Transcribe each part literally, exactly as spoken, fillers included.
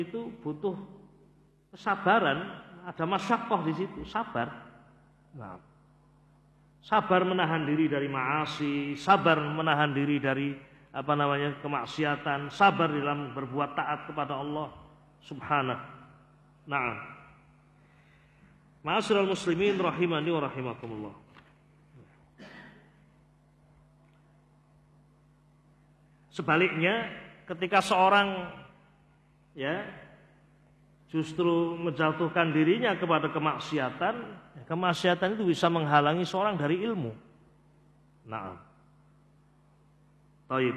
itu butuh kesabaran, ada masyaqqah di situ, sabar. Nah, sabar menahan diri dari maasi, sabar menahan diri dari apa namanya kemaksiatan, sabar dalam berbuat taat kepada Allah Subhanahu. Naam. Ma'asyiral muslimin rahimani wa rahimakumullah. Sebaliknya, ketika seorang ya justru menjatuhkan dirinya kepada kemaksiatan, kemaksiatan itu bisa menghalangi seorang dari ilmu. Naam. Taib.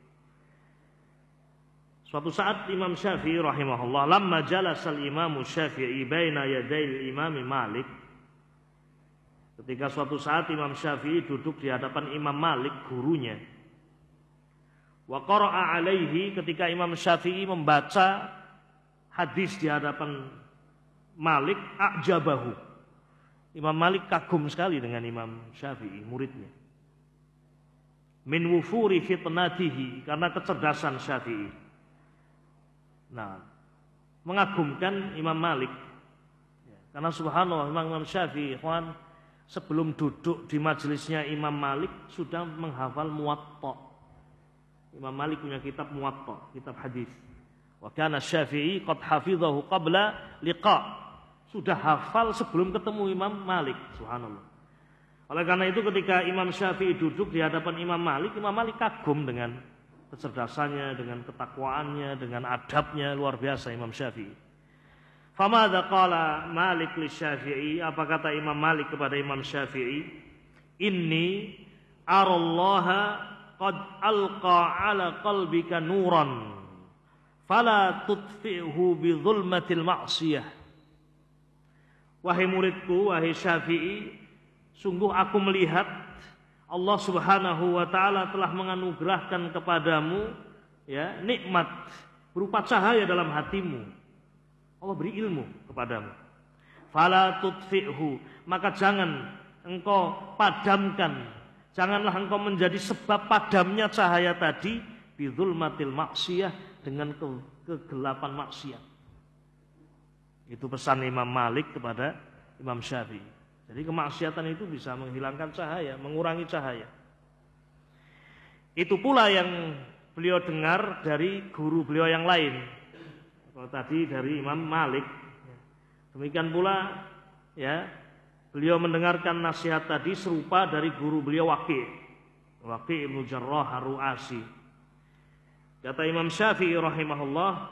Suatu saat Imam Syafi'i rahimahullah, lamma jalasal Imam Syafi'i baina yadayil Imam Malik. Ketika suatu saat Imam Syafi'i duduk di hadapan Imam Malik, gurunya. Wa qara'a alaihi, ketika Imam Syafi'i membaca hadis di hadapan Malik, a'jabahu. Imam Malik kagum sekali dengan Imam Syafi'i, muridnya. Min wufuri fitnatihi, karena kecerdasan Syafi'i. Nah, mengagumkan Imam Malik. Karena subhanallah Imam Syafi'i, ikhwan, sebelum duduk di majelisnya Imam Malik sudah menghafal Muwatta. Imam Malik punya kitab Muwatta, kitab hadis. Wa kana Syafi'i qad hafizahu qabla liqa. Sudah hafal sebelum ketemu Imam Malik, subhanallah. Oleh karena itu ketika Imam Syafi'i duduk di hadapan Imam Malik, Imam Malik kagum dengan kecerdasannya, dengan ketakwaannya, dengan adabnya, luar biasa Imam Syafi'i. Famadza qala Malik li Syafi'i, apa kata Imam Malik kepada Imam Syafi'i? Inni arallaha qad alqa ala qalbika nuran fala tutfi'hu bi dhulmatil ma'siyah. Wahai muridku, wahai Syafi'i, sungguh aku melihat Allah Subhanahu wa taala telah menganugerahkan kepadamu ya nikmat berupa cahaya dalam hatimu. Allah beri ilmu kepadamu. Fala tutfi'hu, maka jangan engkau padamkan, janganlah engkau menjadi sebab padamnya cahaya tadi bidzulmatil maksiyah, dengan ke kegelapan maksiat. Itu pesan Imam Malik kepada Imam Syafi'i. Jadi kemaksiatan itu bisa menghilangkan cahaya, mengurangi cahaya. Itu pula yang beliau dengar dari guru beliau yang lain. Kalau tadi dari Imam Malik, demikian pula ya beliau mendengarkan nasihat tadi serupa dari guru beliau Waqi', Waqi' Ibnu Jarrah Ar-Ru'asi. Kata Imam Syafi'i rahimahullah,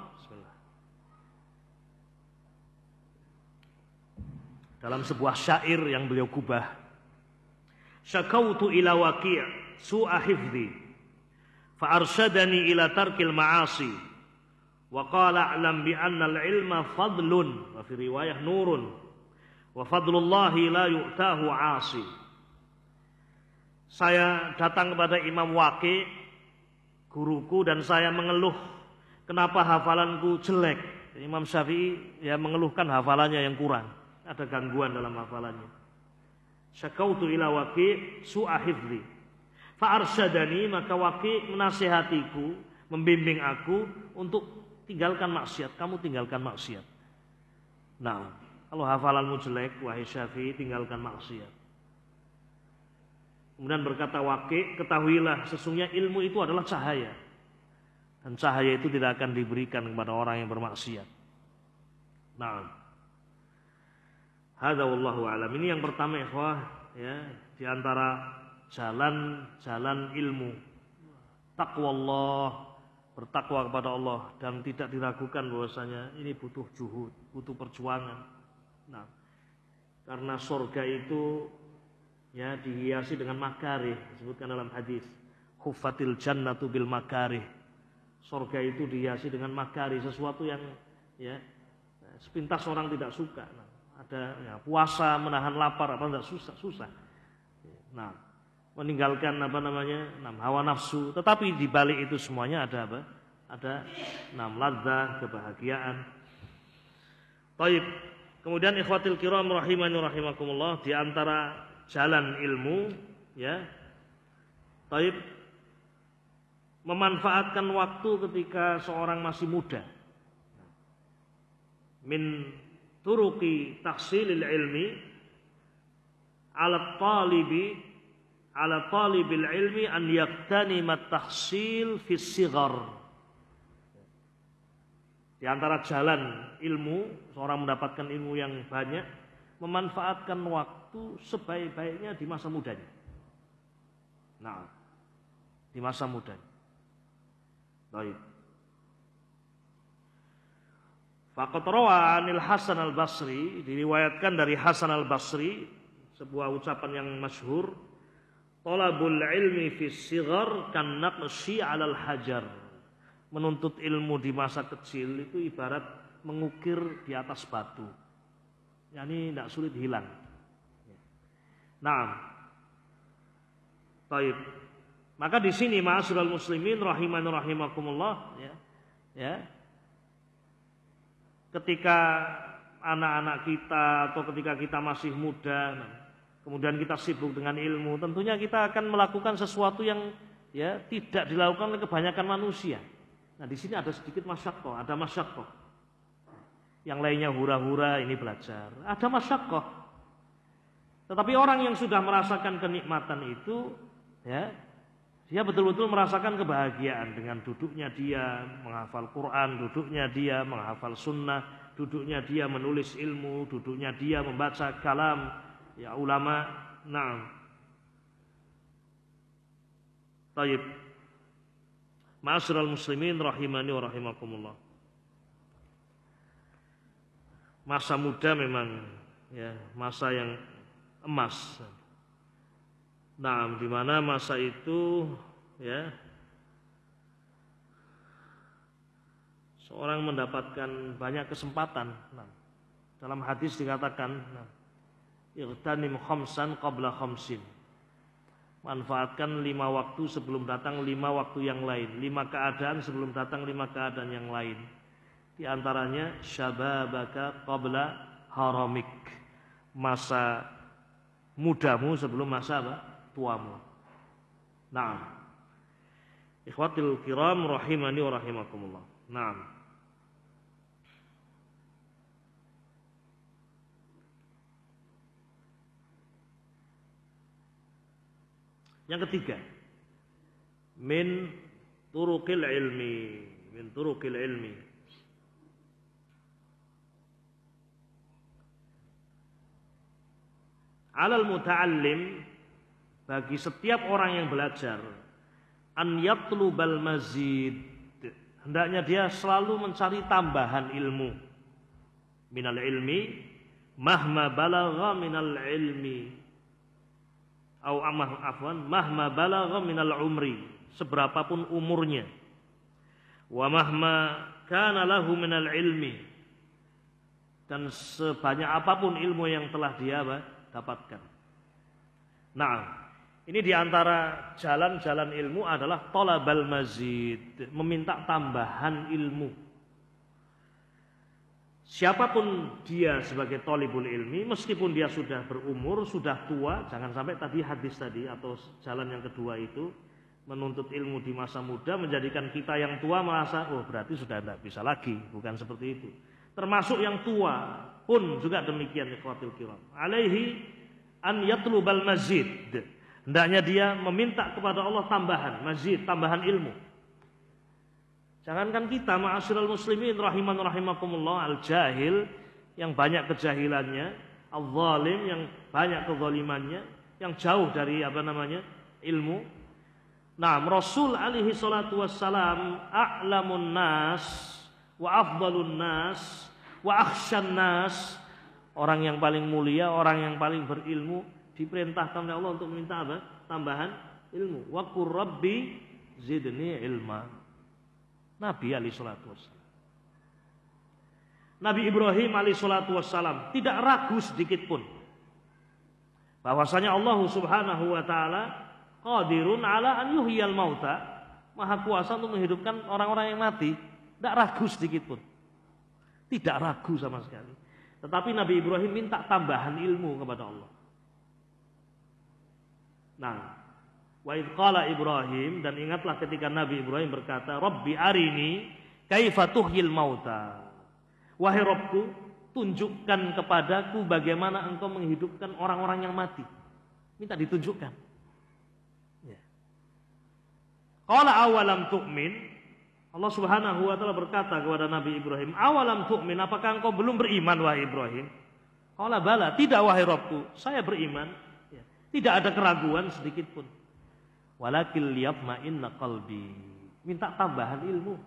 dalam sebuah syair yang beliau kubah, syakautu ila Waqi' su'a hifdhi fa arsyadani ila tarkil ma'asi wa qala a'lam bi anna al-ilma fadlun wa fi riwayah nurun wa fadlullahi la yu'tahu 'asi. Saya datang kepada Imam Waqi', guruku, dan saya mengeluh kenapa hafalanku jelek. Imam Syafi'i ya mengeluhkan hafalannya yang kurang, ada gangguan dalam hafalannya. Syakautu ila Waqi' su'a hifdhi fa arsyadani, maka Waqi' menasihatiku, membimbing aku untuk tinggalkan maksiat. Kamu tinggalkan maksiat. Nah, kalau hafalanmu jelek, wahai Syafi'i, tinggalkan maksiat. Kemudian berkata Waqi', ketahuilah sesungguhnya ilmu itu adalah cahaya, dan cahaya itu tidak akan diberikan kepada orang yang bermaksiat. Nah, hadza wallahu a'lam. Ini yang pertama, ikhwah, ya, di antara jalan-jalan ilmu. Taqwallah, bertakwa kepada Allah dan tidak diragukan bahwasanya ini butuh juhud, butuh perjuangan. Nah, karena surga itu ya dihiasi dengan makarih, disebutkan dalam hadis, huffatil jannatu bil makarih. Surga itu dihiasi dengan makarih, sesuatu yang ya sepintas orang tidak suka. Nah, ada ya, puasa, menahan lapar, apa enggak susah, susah. Nah, meninggalkan apa namanya, enam hawa nafsu. Tetapi di balik itu semuanya ada apa? Ada enam ladzah, kebahagiaan. Taib. Kemudian ikhwatil kiram rahimani rahimakumullah, di antara jalan ilmu ya, taib, memanfaatkan waktu ketika seorang masih muda. min turuqi tahsilil ilmi ala talibi ala talibil ilmi an yaqtanima tahsil fi sighar. Di antara jalan ilmu, seorang mendapatkan ilmu yang banyak, memanfaatkan waktu sebaik-baiknya di masa mudanya. Nah, di masa mudanya. Baik. Faqad rawa 'anil Hasan al-Basri, diriwayatkan dari Hasan al-Basri sebuah ucapan yang masyhur, talabul ilmi fi sighar kan naqshi 'alal hajar. Menuntut ilmu di masa kecil itu ibarat mengukir di atas batu. Yani tidak sulit hilang. Nah, baik. Maka di sini ma'asyiral muslimin rahimani rahimakumullah, ya, ya. Ketika anak-anak kita atau ketika kita masih muda, kemudian kita sibuk dengan ilmu, tentunya kita akan melakukan sesuatu yang ya tidak dilakukan oleh kebanyakan manusia. Nah, di sini ada sedikit masyaqqah, ada masyaqqah. Yang lainnya hura-hura ini belajar, ada masyaqqah. Tetapi orang yang sudah merasakan kenikmatan itu, ya, dia betul-betul merasakan kebahagiaan dengan duduknya dia menghafal Quran, duduknya dia menghafal sunnah, duduknya dia menulis ilmu, duduknya dia membaca kalam ya ulama. Nah, taib. Ma'asyiral muslimin rahimani wa rahimakumullah. Masa muda memang ya masa yang emas. Nah, di mana masa itu ya seorang mendapatkan banyak kesempatan. Nah, dalam hadis dikatakan, nah, ightanim khamsan qabla khamsin. Manfaatkan lima waktu sebelum datang lima waktu yang lain, lima keadaan sebelum datang lima keadaan yang lain. Di antaranya syababaka qabla haramik, masa mudamu sebelum masa apa? Tuamu. Nah, ikhwatil kiram rahimani wa rahimakumullah. Nah, yang ketiga, min turuqil ilmi, min turuqil ilmi. Alal muta'allim, bagi setiap orang yang belajar, an yatlubal mazid, hendaknya dia selalu mencari tambahan ilmu. Minal ilmi, mahma balagha minal ilmi. Au amah afwan mahma balagha minal umri, seberapapun umurnya, wa mahma kana lahu minal ilmi, dan sebanyak apapun ilmu yang telah dia dapatkan. Nah, ini diantara jalan-jalan ilmu adalah talabal mazid, meminta tambahan ilmu. Siapapun dia sebagai thalibul ilmi, meskipun dia sudah berumur, sudah tua, jangan sampai tadi hadis tadi atau jalan yang kedua itu menuntut ilmu di masa muda menjadikan kita yang tua merasa oh berarti sudah tidak bisa lagi, bukan seperti itu. Termasuk yang tua pun juga demikian, ikhwatul kiram. Alaihi an yatlubal mazid. Hendaknya dia meminta kepada Allah tambahan, mazid, tambahan ilmu. Jangankan kita ma'asyiral muslimin rahiman rahimakumullah, al-jahil yang banyak kejahilannya, al-zalim yang banyak kezalimannya, yang jauh dari apa namanya ilmu. Nah, Rasul alaihi salatu wassalam a'lamun nas wa afdalun nas wa akhsyan nas, orang yang paling mulia, orang yang paling berilmu, diperintahkan oleh Allah untuk meminta apa? Tambahan ilmu. Wa qur rabbi zidni ilma. Nabi alaihi salatu wassalam. Nabi Ibrahim alaihi salatu wassalam tidak ragu sedikit pun bahwasanya Allah Subhanahu wa taala qadirun ala an yuhyiyal mauta, maha kuasa untuk menghidupkan orang-orang yang mati. Tidak ragu sedikit pun. Tidak ragu sama sekali. Tetapi Nabi Ibrahim minta tambahan ilmu kepada Allah. Nah, wa idh qala Ibrahim, dan ingatlah ketika Nabi Ibrahim berkata, Rabbi arini kaifa tuhyil mauta Wahai Rabbku, tunjukkan kepadaku bagaimana engkau menghidupkan orang-orang yang mati. Minta ditunjukkan. Ya. Qala awalam tu'min. Allah Subhanahu wa taala berkata kepada Nabi Ibrahim, awalam tu'min, apakah engkau belum beriman wahai Ibrahim? Qala bala, tidak wahai Rabbku, saya beriman. Ya. Tidak ada keraguan sedikit pun. Walakil liyatma'inna qalbi. Minta tambahan ilmu.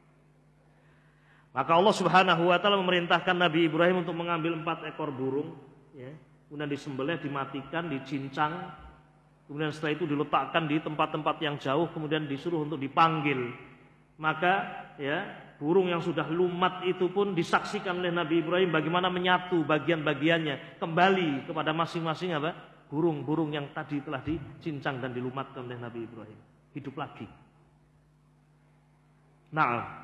Maka Allah Subhanahu wa taala memerintahkan Nabi Ibrahim untuk mengambil empat ekor burung, ya, kemudian disembelih, dimatikan, dicincang, kemudian setelah itu diletakkan di tempat-tempat yang jauh, kemudian disuruh untuk dipanggil. Maka ya, burung yang sudah lumat itu pun disaksikan oleh Nabi Ibrahim bagaimana menyatu bagian-bagiannya kembali kepada masing-masing apa? Burung-burung yang tadi telah dicincang dan dilumatkan oleh Nabi Ibrahim. Hidup lagi. Nah,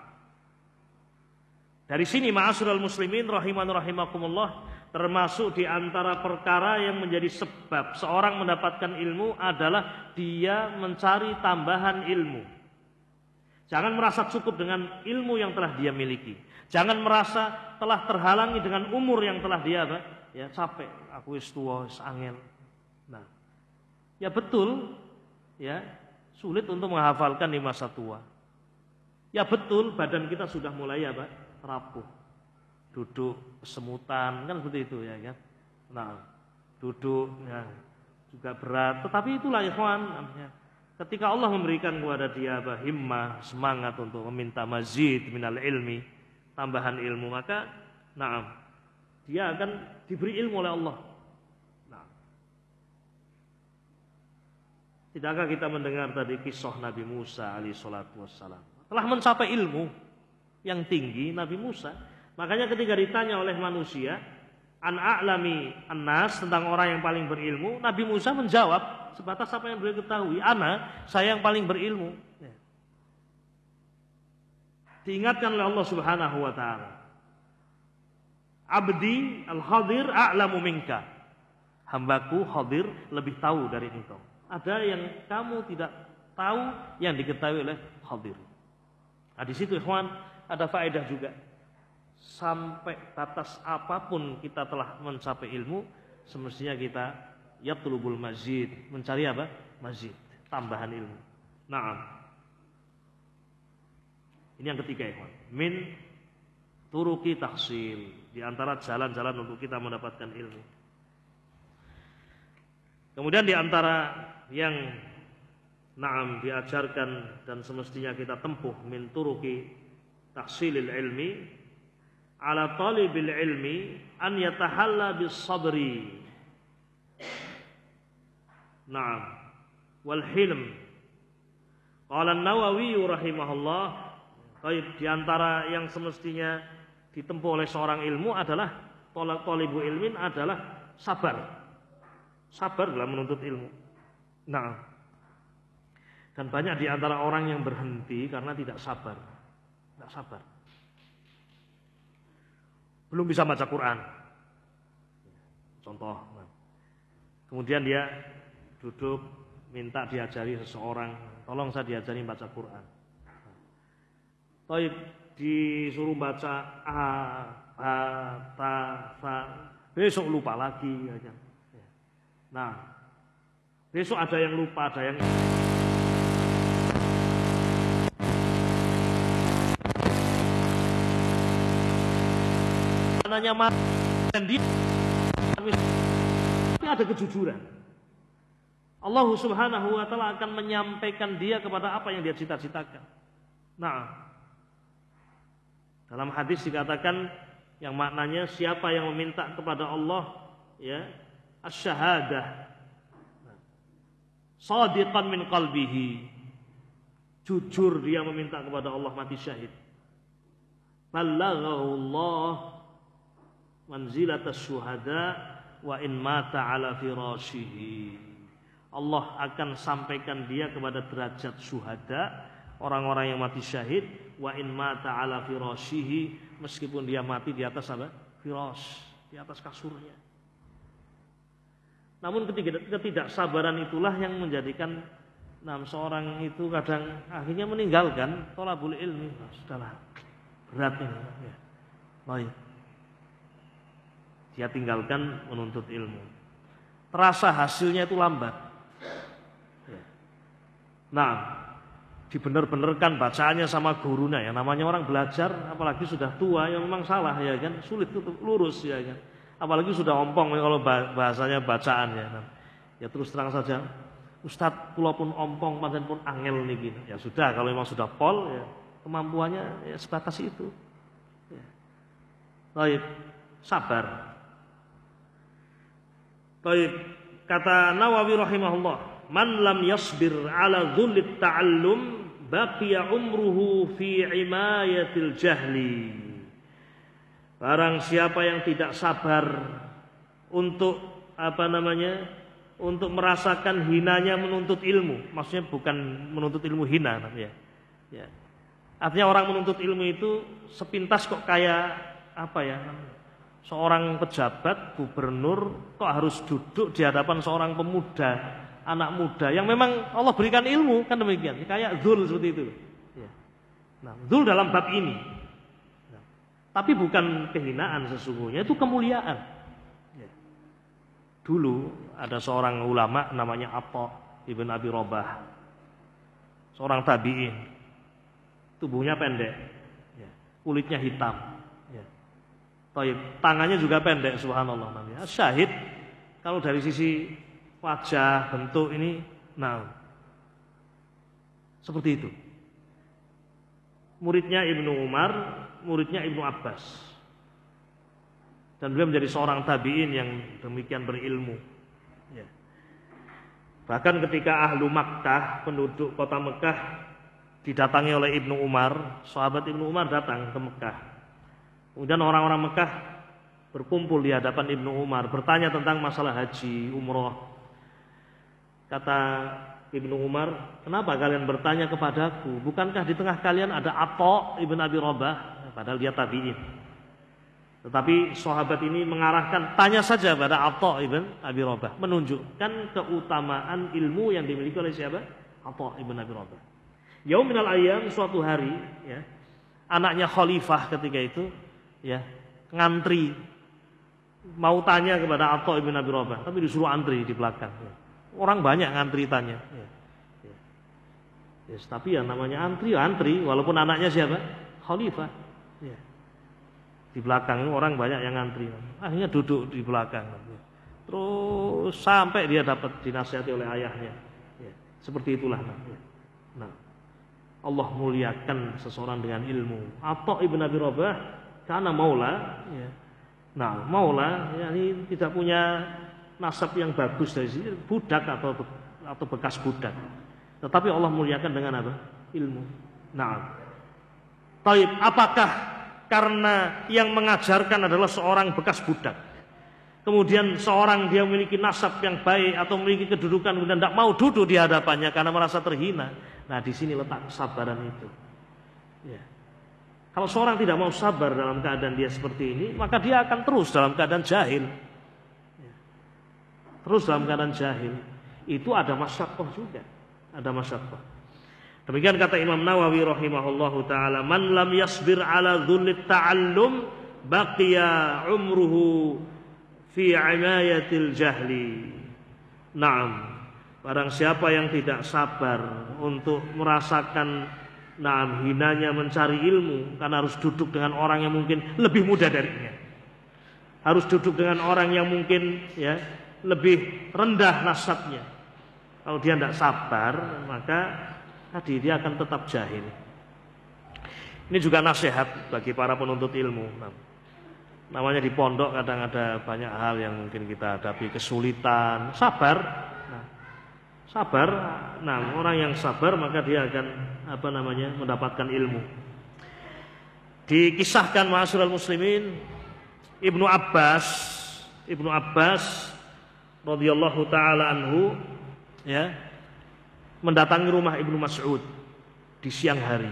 dari sini ma'asyiral muslimin rahiman rahimakumullah, termasuk di antara perkara yang menjadi sebab seorang mendapatkan ilmu adalah dia mencari tambahan ilmu. Jangan merasa cukup dengan ilmu yang telah dia miliki. Jangan merasa telah terhalangi dengan umur yang telah dia apa? Ya capek, aku wis tuwa, wis angel. Nah, ya betul, ya sulit untuk menghafalkan di masa tua. Ya betul, badan kita sudah mulai apa? Rapuh, duduk kesemutan, kan seperti itu ya kan. Nah, duduk ya, juga berat, tetapi itulah ikhwan, namanya ketika Allah memberikan kepada dia apa, himmah, semangat untuk meminta mazid minal ilmi, tambahan ilmu, maka nah, dia akan diberi ilmu oleh Allah. Nah, tidakkah kita mendengar tadi kisah Nabi Musa alaihi salatu wassalam telah mencapai ilmu yang tinggi, Nabi Musa. Makanya ketika ditanya oleh manusia an a'lami annas, tentang orang yang paling berilmu, Nabi Musa menjawab sebatas apa yang beliau ketahui, ana, saya yang paling berilmu. Ya. Diingatkan oleh Allah Subhanahu wa taala, abdi al-hadir a'lamu minka, hambaku hadir lebih tahu dari engkau. Ada yang kamu tidak tahu yang diketahui oleh hadir. Nah, di situ ikhwan ada faedah juga. Sampai batas apapun kita telah mencapai ilmu, semestinya kita yatlubul mazid, mencari apa? Mazid, tambahan ilmu. Naam. Ini yang ketiga, ikhwan. Min turuki tahsil, di antara jalan-jalan untuk kita mendapatkan ilmu. Kemudian di antara yang naam diajarkan dan semestinya kita tempuh min turuki tahsilil ilmi ala talibil ilmi an yatahalla bis sabri, na'am, wal hilm. Qala an-Nawawi rahimahullah, baik, di antara yang semestinya ditempuh oleh seorang ilmu adalah talibu ilmin adalah sabar. Sabar dalam menuntut ilmu. Nah, dan banyak di antara orang yang berhenti karena tidak sabar. Tidak sabar. Belum bisa baca Quran. Contoh. Kemudian dia duduk minta diajari seseorang, tolong saya diajari baca Quran. Taib disuruh baca a, a, ta, sa, besok lupa lagi aja. Nah, besok ada yang lupa, ada yang nanya dan dia tapi ada kejujuran. Allah Subhanahu wa taala akan menyampaikan dia kepada apa yang dia cita-citakan. Nah, dalam hadis dikatakan yang maknanya siapa yang meminta kepada Allah ya asy-syahadah shadiqan min qalbihi, jujur dia meminta kepada Allah mati syahid, ballaghahu Allah manzilatas syuhada wa in mata ala firashihi. Allah akan sampaikan dia kepada derajat syuhada, orang-orang yang mati syahid, wa in mata ala firashihi, meskipun dia mati di atas apa? Firash, di atas kasurnya. Namun ketidaksabaran itulah yang menjadikan nah, seorang itu kadang akhirnya meninggalkan thalabul ilmi. Sudahlah, berat ini ya. Baik. Dia tinggalkan menuntut ilmu. Terasa hasilnya itu lambat. Nah, dibener-benerkan bacaannya sama gurunya ya. Namanya orang belajar, apalagi sudah tua yang memang salah ya kan, sulit untuk lurus ya kan. Apalagi sudah ompong kalau bahasanya bacaannya. Nah, ya terus terang saja, Ustadz kula pun ompong, pancen pun angel niki. Ya sudah, kalau memang sudah pol ya kemampuannya ya sebatas itu. Ya. Baik, sabar. Baik, kata Nawawi rahimahullah, man lam yasbir ala dhullit ta'allum baqiya umruhu fi imayatil jahli. Barang siapa yang tidak sabar untuk apa namanya? Untuk merasakan hinanya menuntut ilmu. Maksudnya bukan menuntut ilmu hina ya. Ya. Artinya orang menuntut ilmu itu sepintas kok kayak apa ya? Seorang pejabat, gubernur kok harus duduk di hadapan seorang pemuda, anak muda yang memang Allah berikan ilmu, kan demikian. Kayak dzul seperti itu. Ya. Nah, dzul dalam bab ini. Nah, tapi bukan kehinaan sesungguhnya, itu kemuliaan. Ya. Dulu ada seorang ulama namanya Atha ibn Abi Robah, seorang tabi'in, tubuhnya pendek, ya. Kulitnya hitam. Tangannya juga pendek, subhanallah namanya. Syahid kalau dari sisi wajah, bentuk ini, nah seperti itu. Muridnya Ibnu Umar, muridnya Ibnu Abbas. Dan beliau menjadi seorang tabi'in yang demikian berilmu. Ya. Bahkan ketika ahlu Makkah, penduduk kota Mekah didatangi oleh Ibnu Umar, sahabat Ibnu Umar datang ke Mekah. Kemudian orang-orang Mekah berkumpul di hadapan Ibnu Umar, bertanya tentang masalah haji, umroh. Kata Ibnu Umar, kenapa kalian bertanya kepadaku? Bukankah di tengah kalian ada Atha ibn Abi Robah? Padahal dia tabi'in. Tetapi sahabat ini mengarahkan, tanya saja pada Atha ibn Abi Robah, menunjukkan keutamaan ilmu yang dimiliki oleh siapa? Atha ibn Abi Robah. Yauminal ayyam, suatu hari, ya, anaknya khalifah ketika itu, ya, ngantri mau tanya kepada Atha ibn Abi Robah, tapi disuruh antri di belakang. Ya. Orang banyak ngantri tanya. Ya. Ya. Yes, tapi yang namanya antri, ya antri, walaupun anaknya siapa? Khalifah. Ya. Di belakang orang banyak yang ngantri. Akhirnya duduk di belakang. Ya. Terus sampai dia dapat dinasihati oleh ayahnya. Ya. Seperti itulah. Ya. Nah, Allah muliakan seseorang dengan ilmu. Atha ibn Abi Robah karena maula, ya. Nah maula, ya, ini tidak punya nasab yang bagus dari sini, budak atau atau bekas budak. Tetapi Allah muliakan dengan apa? Ilmu. Nah, taib, apakah karena yang mengajarkan adalah seorang bekas budak, kemudian seorang dia memiliki nasab yang baik atau memiliki kedudukan, kemudian tidak mau duduk di hadapannya karena merasa terhina? Nah, di sini letak kesabaran itu. Ya. Kalau seorang tidak mau sabar dalam keadaan dia seperti ini, maka dia akan terus dalam keadaan jahil. Ya. Terus dalam keadaan jahil. Itu ada masyaqqah juga. Ada masyaqqah. Demikian kata Imam Nawawi rahimahullahu ta'ala, man lam yasbir ala dhullit ta'allum baqiya umruhu fi imayatil jahli. Naam. Barang siapa yang tidak sabar untuk merasakan nah hinanya mencari ilmu, karena harus duduk dengan orang yang mungkin lebih muda darinya, harus duduk dengan orang yang mungkin ya lebih rendah nasabnya. Kalau dia tidak sabar, maka tadi dia akan tetap jahil. Ini juga nasihat bagi para penuntut ilmu. Nah, namanya di pondok kadang ada banyak hal yang mungkin kita hadapi, kesulitan, sabar. Sabar, nah orang yang sabar maka dia akan apa namanya mendapatkan ilmu. Dikisahkan ma'asyiral muslimin, Ibnu Abbas, Ibnu Abbas radhiyallahu taala anhu, ya, mendatangi rumah Ibnu Mas'ud di siang hari.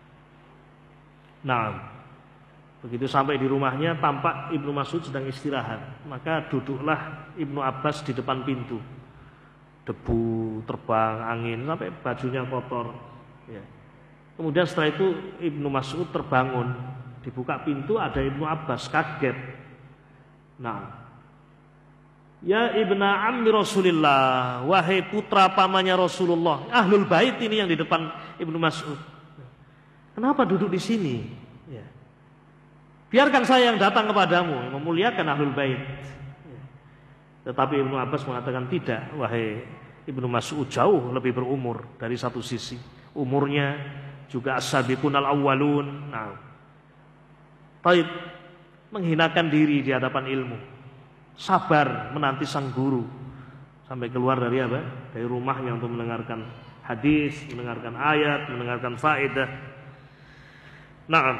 Nah, begitu sampai di rumahnya tampak Ibnu Mas'ud sedang istirahat, maka duduklah Ibnu Abbas di depan pintu. Debu terbang, angin sampai bajunya kotor. Ya. Kemudian setelah itu Ibnu Mas'ud terbangun dibuka pintu ada Ibnu Abbas, kaget. Nah, ya ibna ammi Rasulillah, wahai putra pamannya Rasulullah, ahlul bait ini yang di depan Ibnu Mas'ud. Kenapa duduk di sini? Ya. Biarkan saya yang datang kepadamu, memuliakan ahlul bait. Ya. Tetapi Ibnu Abbas mengatakan tidak, wahai Ibnu Mas'ud, jauh lebih berumur dari satu sisi. Umurnya juga as-sabiqunal awwalun. Nah, baik, menghinakan diri di hadapan ilmu. Sabar menanti sang guru sampai keluar dari apa? Dari rumahnya untuk mendengarkan hadis, mendengarkan ayat, mendengarkan faedah. Naam.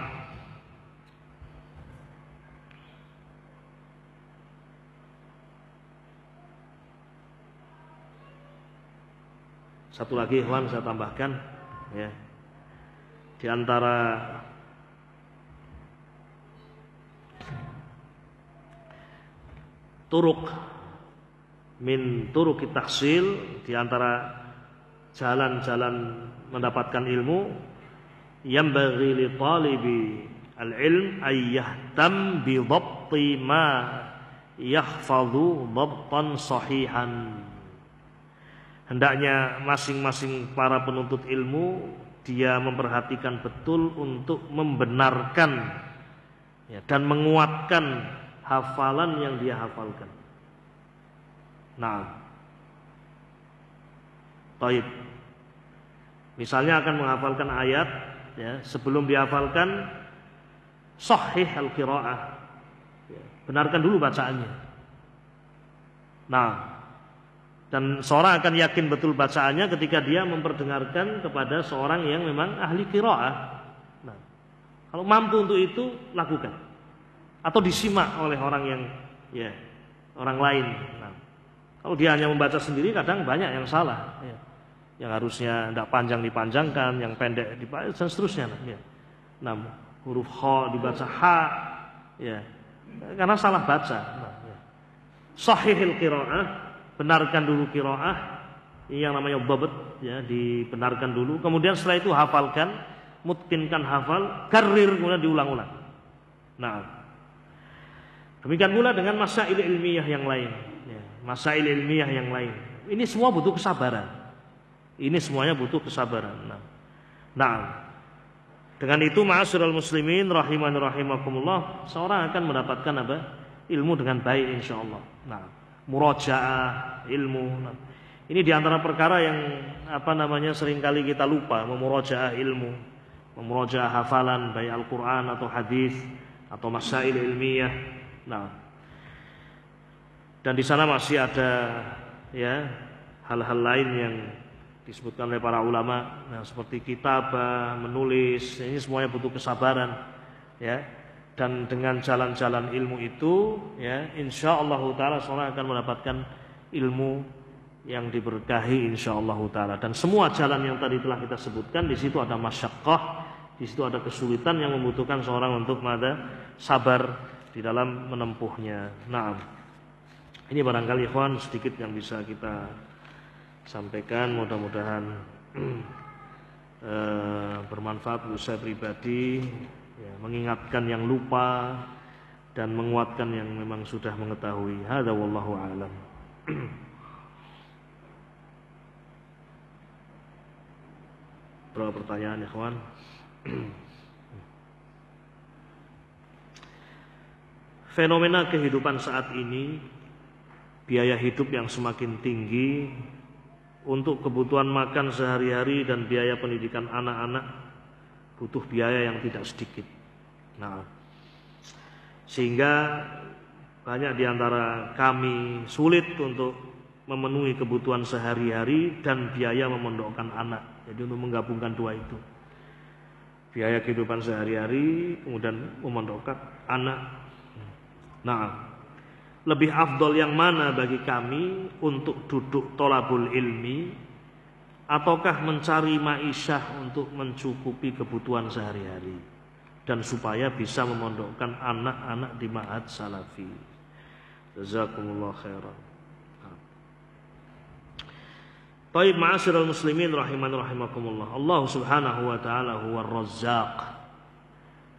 Satu lagi ikhwan saya tambahkan ya. Di antara turuk min turuk tahsil, di antara jalan-jalan mendapatkan ilmu, yang bagi li talibi al-ilm ay yahtam bi dhabti ma yahfadhu dhabtan sahihan. Hendaknya masing-masing para penuntut ilmu dia memperhatikan betul untuk membenarkan ya, dan menguatkan hafalan yang dia hafalkan. Nah, taib. Misalnya akan menghafalkan ayat, ya, sebelum dihafalkan sahih al-qiraah, ya, benarkan dulu bacaannya. Nah, dan seorang akan yakin betul bacaannya ketika dia memperdengarkan kepada seorang yang memang ahli qiraah. Nah, kalau mampu untuk itu lakukan, atau disimak oleh orang yang ya orang lain. Nah, kalau dia hanya membaca sendiri kadang banyak yang salah, ya. Yang harusnya tidak panjang dipanjangkan, yang pendek dipanjang dan seterusnya. Ya. Nah, huruf kha dibaca ha, ya, karena salah baca. Nah, ya. Sahihil qiraah, benarkan dulu qiraah, yang namanya dhabt, ya, dibenarkan dulu. Kemudian setelah itu hafalkan, mutqinkan hafal, karrir, kemudian diulang-ulang. Nah, demikian pula dengan masail ilmiah yang lain, ya, masail ilmiah yang lain. Ini semua butuh kesabaran. Ini semuanya butuh kesabaran. Nah, nah dengan itu ma'asyiral muslimin rahimani rahimakumullah, seorang akan mendapatkan apa? Ilmu dengan baik insyaallah. Nah, murajaah ilmu. Nah, ini diantara perkara yang apa namanya seringkali kita lupa, memurajaah ilmu, memurajaah hafalan baik Al-Qur'an atau hadis atau masail ilmiah. Nah, dan di sana masih ada ya hal-hal lain yang disebutkan oleh para ulama, nah, seperti kitabah, menulis, ini semuanya butuh kesabaran, ya. Dan dengan jalan-jalan ilmu itu, ya, insyaallah taala seorang akan mendapatkan ilmu yang diberkahi insyaallah taala. Dan semua jalan yang tadi telah kita sebutkan, di situ ada masyaqqah, di situ ada kesulitan yang membutuhkan seorang untuk ada sabar di dalam menempuhnya. Nah, ini barangkali ikhwan sedikit yang bisa kita sampaikan, mudah-mudahan eh, bermanfaat untuk saya pribadi, ya, mengingatkan yang lupa dan menguatkan yang memang sudah mengetahui. Hadza wallahu a'lam. Berapa pertanyaan ikhwan? Fenomena kehidupan saat ini, biaya hidup yang semakin tinggi untuk kebutuhan makan sehari-hari dan biaya pendidikan anak-anak butuh biaya yang tidak sedikit. Nah, sehingga banyak di antara kami sulit untuk memenuhi kebutuhan sehari-hari dan biaya memondokkan anak. Jadi untuk menggabungkan dua itu, biaya kehidupan sehari-hari kemudian memondokkan anak. Nah, lebih afdol yang mana bagi kami untuk duduk tolabul ilmi ataukah mencari ma'isyah untuk mencukupi kebutuhan sehari-hari dan supaya bisa memondokkan anak-anak di ma'had salafi. Jazakumullah khairan. Taib ma'asyiral muslimin rahiman rahimakumullah. Allah subhanahu wa ta'ala huwa razzaq.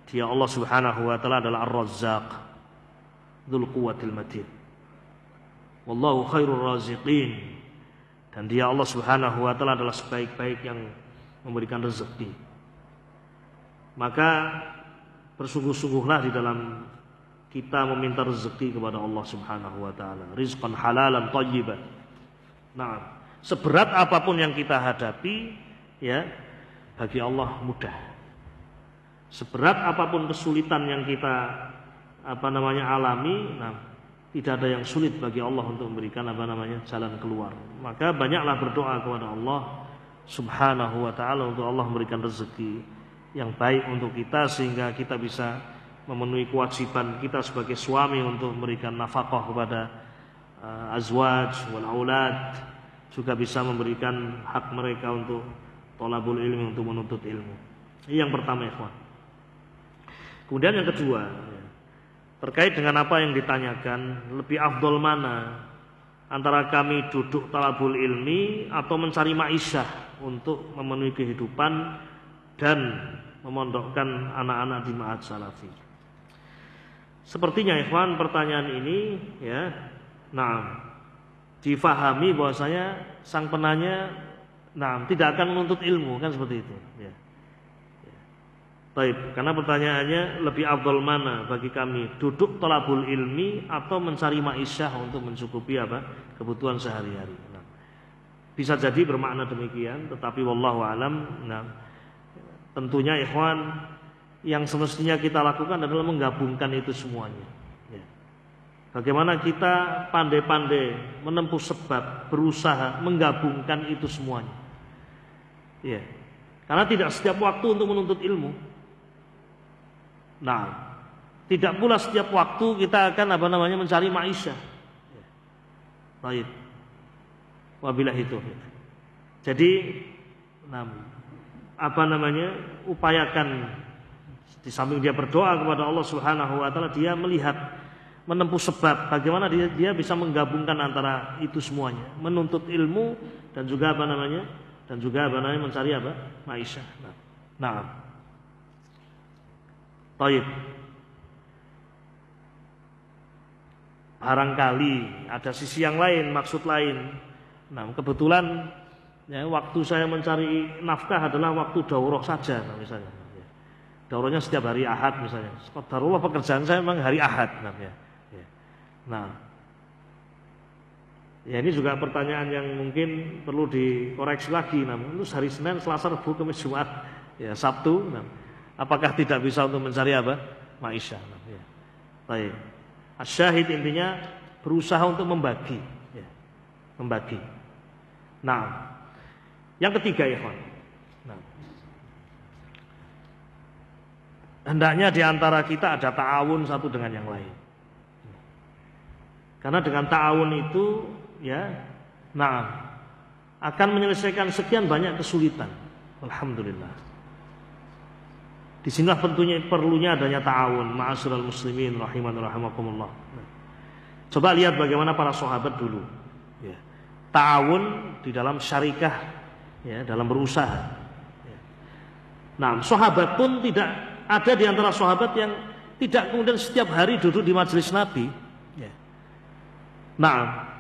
Dia Allah Subhanahu wa taala adalah Ar-Razzaq, Dzul Quwwatil Matin. Wallahu khairur raziqin. Dan dia Allah Subhanahu wa taala adalah sebaik-baik yang memberikan rezeki. Maka bersungguh-sungguhlah di dalam kita meminta rezeki kepada Allah Subhanahu wa taala, rizqan halalan thayyiban. Nah, seberat apapun yang kita hadapi, ya, bagi Allah mudah. Seberat apapun kesulitan yang kita apa namanya alami, nah, tidak ada yang sulit bagi Allah untuk memberikan apa namanya jalan keluar. Maka banyaklah berdoa kepada Allah Subhanahu wa taala untuk Allah memberikan rezeki yang baik untuk kita sehingga kita bisa memenuhi kewajiban kita sebagai suami untuk memberikan nafkah kepada uh, azwaj wal aulad, juga bisa memberikan hak mereka untuk thalabul ilmi, untuk menuntut ilmu. Ini yang pertama, ikhwan. Kemudian yang kedua, terkait dengan apa yang ditanyakan, lebih afdol mana antara kami duduk talabul ilmi atau mencari ma'isyah untuk memenuhi kehidupan dan memondokkan anak-anak di ma'had salafi. Sepertinya ikhwan, pertanyaan ini ya, nah, difahami bahwasanya sang penanya nah, tidak akan menuntut ilmu, kan seperti itu ya. Baik, karena pertanyaannya lebih afdal mana bagi kami, duduk talabul ilmi atau mencari ma'isyah untuk mencukupi apa kebutuhan sehari-hari. Nah, bisa jadi bermakna demikian, tetapi wallahu alam, nah, tentunya ikhwan, yang semestinya kita lakukan adalah menggabungkan itu semuanya. Ya. Bagaimana kita pandai-pandai menempuh sebab, berusaha menggabungkan itu semuanya. Ya. Karena tidak setiap waktu untuk menuntut ilmu. Nah, tidak pula setiap waktu kita akan apa namanya mencari ma'isyah. Ya. Baik. Wabillahi taufiq. Jadi, nah, apa namanya, upayakan di samping dia berdoa kepada Allah Subhanahu wa taala, dia melihat menempuh sebab bagaimana dia dia bisa menggabungkan antara itu semuanya, menuntut ilmu dan juga apa namanya dan juga apa namanya mencari apa ma'isyah. Nah, nah. Baik. Barangkali ada sisi yang lain, maksud lain. Nah, kebetulan ya, waktu saya mencari nafkah adalah waktu daurah saja, nah, misalnya. Daurahnya setiap hari Ahad misalnya. Daurah pekerjaan saya memang hari Ahad. Nah, ya. Nah, ya ini juga pertanyaan yang mungkin perlu dikoreksi lagi. Namun itu hari Senin, Selasa, Rabu, Kamis, Jumat, ya Sabtu. Nah, apakah tidak bisa untuk mencari apa? Ma'isyah. Nah, ya. Baik. Asyahid intinya berusaha untuk membagi, ya. Membagi. Nah, yang ketiga ya, Pak. Nah, hendaknya di antara kita ada ta'awun satu dengan yang lain. Karena dengan ta'awun itu ya, nah, akan menyelesaikan sekian banyak kesulitan. Alhamdulillah. Disinilah tentunya perlunya adanya ta'awun. Ma'asyiral muslimin rahiman rahimakumullah. Coba lihat bagaimana para sahabat dulu. Ya. Ta'awun di dalam syarikah, ya, dalam berusaha. Ya. Nah, sahabat pun tidak ada di antara sahabat yang tidak kemudian setiap hari duduk di majelis Nabi. Ya. Nah,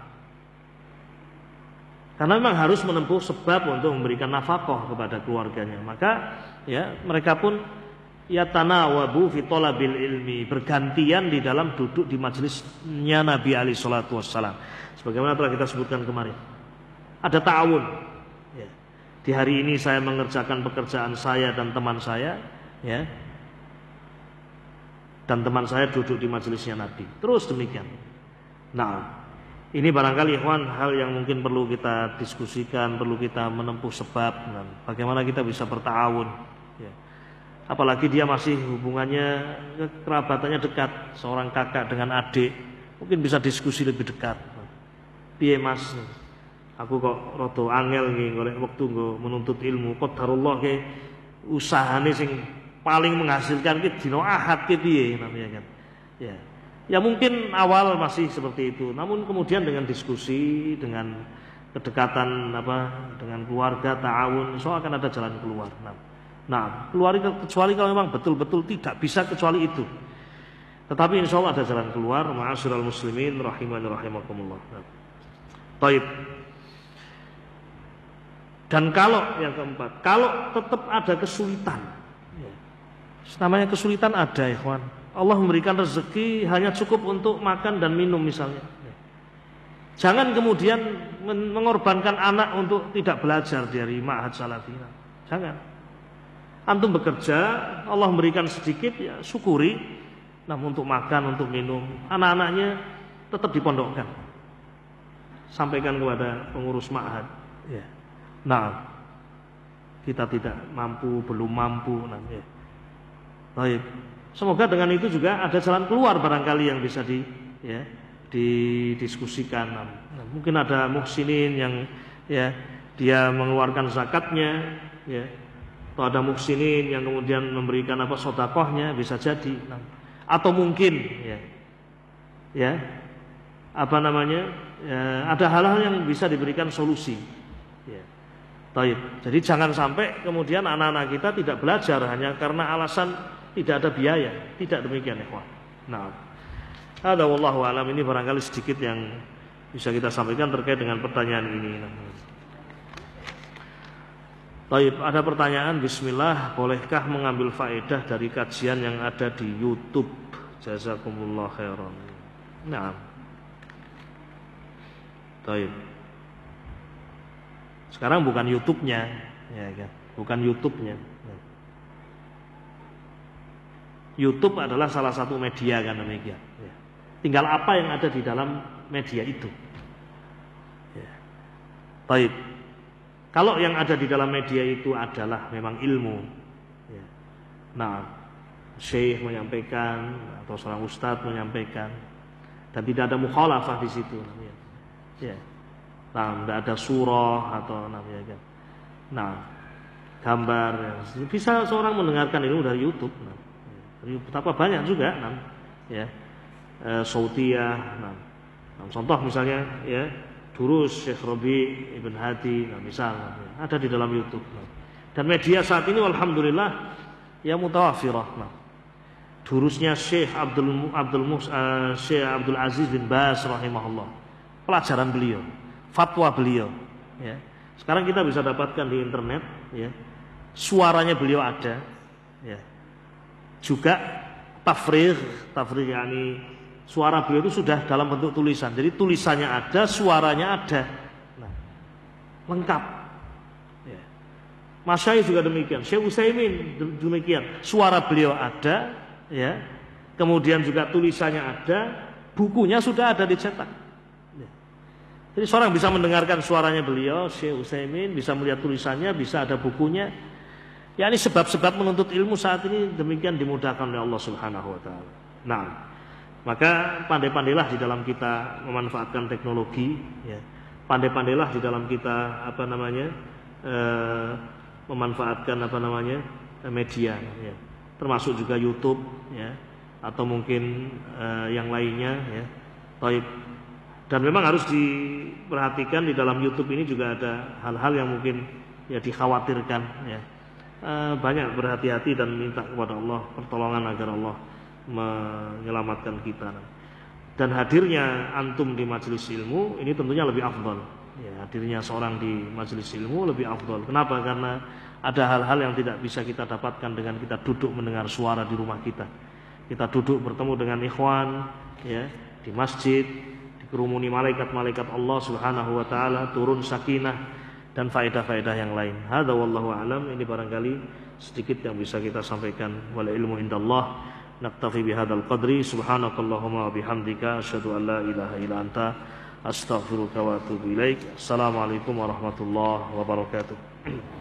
karena memang harus menempuh sebab untuk memberikan nafkah kepada keluarganya. Maka ya mereka pun yatanawabu fi talabil ilmi, bergantian di dalam duduk di majelisnya Nabi alaihi salatu wassalam. Sebagaimana telah kita sebutkan kemarin. Ada ta'awun. Ya. Di hari ini saya mengerjakan pekerjaan saya dan teman saya, ya. Dan teman saya duduk di majelisnya Nabi. Terus demikian. Nah, ini barangkali ikhwan hal yang mungkin perlu kita diskusikan, perlu kita menempuh sebab dan bagaimana kita bisa berta'awun. Ya. Apalagi dia masih hubungannya, kerabatannya dekat, seorang kakak dengan adik, mungkin bisa diskusi lebih dekat. Piye Mas, aku kok rada angel nggih golek wektu nggo menuntut ilmu. Qadarullah ke usahane sing paling menghasilkan ki dina Ahad ki piye namanya kan. Ya. Ya mungkin awal masih seperti itu, namun kemudian dengan diskusi, dengan kedekatan apa dengan keluarga, ta'awun, insya Allah akan ada jalan keluar. Nah, Nah, keluar kecuali kalau memang betul-betul tidak bisa kecuali itu. Tetapi insya Allah ada jalan keluar. Ma'asyiral muslimin rahimani rahimakumullah. Baik. Dan kalau yang keempat, kalau tetap ada kesulitan, ya, namanya kesulitan ada, ikhwan. Allah memberikan rezeki hanya cukup untuk makan dan minum misalnya. Ya. Jangan kemudian mengorbankan anak untuk tidak belajar dari Ma'had Salafiyah. Jangan. Antum bekerja, Allah memberikan sedikit, ya syukuri. Nah, untuk makan, untuk minum, anak-anaknya tetap dipondokkan. Sampaikan kepada pengurus Ma'had. Ya. Nah, kita tidak mampu, belum mampu. Nah, ya. Baik. Semoga dengan itu juga ada jalan keluar barangkali yang bisa di, ya, didiskusikan. Nah, mungkin ada muhsinin yang, ya, dia mengeluarkan zakatnya, ya, atau ada muhsinin yang kemudian memberikan apa sedekahnya, bisa jadi. Nah, atau mungkin, ya, ya, apa namanya, ya, ada hal-hal yang bisa diberikan solusi. Ya. Taib. Jadi jangan sampai kemudian anak-anak kita tidak belajar hanya karena alasan tidak ada biaya. Tidak demikian, ikhwan. Nah, ada wallahu alam, ini barangkali sedikit yang bisa kita sampaikan terkait dengan pertanyaan ini. Taib, ada pertanyaan, bismillah, bolehkah mengambil faedah dari kajian yang ada di YouTube? Jazakumullah khairan. Nah. Taib. Sekarang bukan YouTube-nya, ya kan? Bukan YouTube-nya. YouTube adalah salah satu media kan demikian. Ya. Tinggal apa yang ada di dalam media itu. Ya. Baik. Kalau yang ada di dalam media itu adalah memang ilmu. Ya. Nah, syekh menyampaikan atau seorang ustadz menyampaikan dan tidak ada mukhalafah di situ. Ya. Nah, tidak ada surah atau namanya kan. Nah, gambar, ya. Bisa seorang mendengarkan ilmu dari YouTube. Nah, dari betapa banyak juga, nah, ya, e, Sautiyah. Nah, nah, contoh misalnya, ya, Durus Syekh Rabi Ibn Hadi, nah, misalnya, ya, ada di dalam YouTube. Nah. Dan media saat ini, alhamdulillah, ya mutawafirah. Nah, durusnya Syekh Abdul Abdul Mus, uh, Syekh Abdul Aziz bin Baz rahimahullah, pelajaran beliau. Fatwa beliau, ya. Sekarang kita bisa dapatkan di internet, ya. Suaranya beliau ada, ya. Juga tafrigh, tafrigh yakni suara beliau itu sudah dalam bentuk tulisan. Jadi tulisannya ada, suaranya ada. Nah, lengkap. Ya. Masyayikh juga demikian, Syekh Utsaimin demikian. Suara beliau ada, ya. Kemudian juga tulisannya ada, bukunya sudah ada dicetak. Jadi seorang bisa mendengarkan suaranya beliau, Syekh Utsaimin, bisa melihat tulisannya, bisa ada bukunya. Ya, ini sebab-sebab menuntut ilmu saat ini demikian dimudahkan oleh Allah Subhanahu wa taala. Nah, maka pandai-pandailah di dalam kita memanfaatkan teknologi, ya. Pandai-pandailah di dalam kita apa namanya? E, memanfaatkan apa namanya? media, ya. Termasuk juga YouTube, ya. Atau mungkin e, yang lainnya, ya. Baik. Dan memang harus diperhatikan di dalam YouTube ini juga ada hal-hal yang mungkin ya dikhawatirkan, ya. E, banyak berhati-hati dan minta kepada Allah pertolongan agar Allah menyelamatkan kita. Dan hadirnya antum di majelis ilmu ini tentunya lebih afdal. Ya, hadirnya seorang di majelis ilmu lebih afdal. Kenapa? Karena ada hal-hal yang tidak bisa kita dapatkan dengan kita duduk mendengar suara di rumah kita. Kita duduk bertemu dengan ikhwan, ya, di masjid, kerumuni malaikat-malaikat Allah Subhanahu wa taala, turun sakinah dan faedah-faedah yang lain. Hadza wallahu alam, ini barangkali sedikit yang bisa kita sampaikan. Wal ilmu indallah. Naktafi bihadzal qadri. Subhanakallahumma wa bihamdika asyhadu an la ilaha illa anta astaghfiruka wa atubu ilaik. Assalamualaikum warahmatullahi wabarakatuh.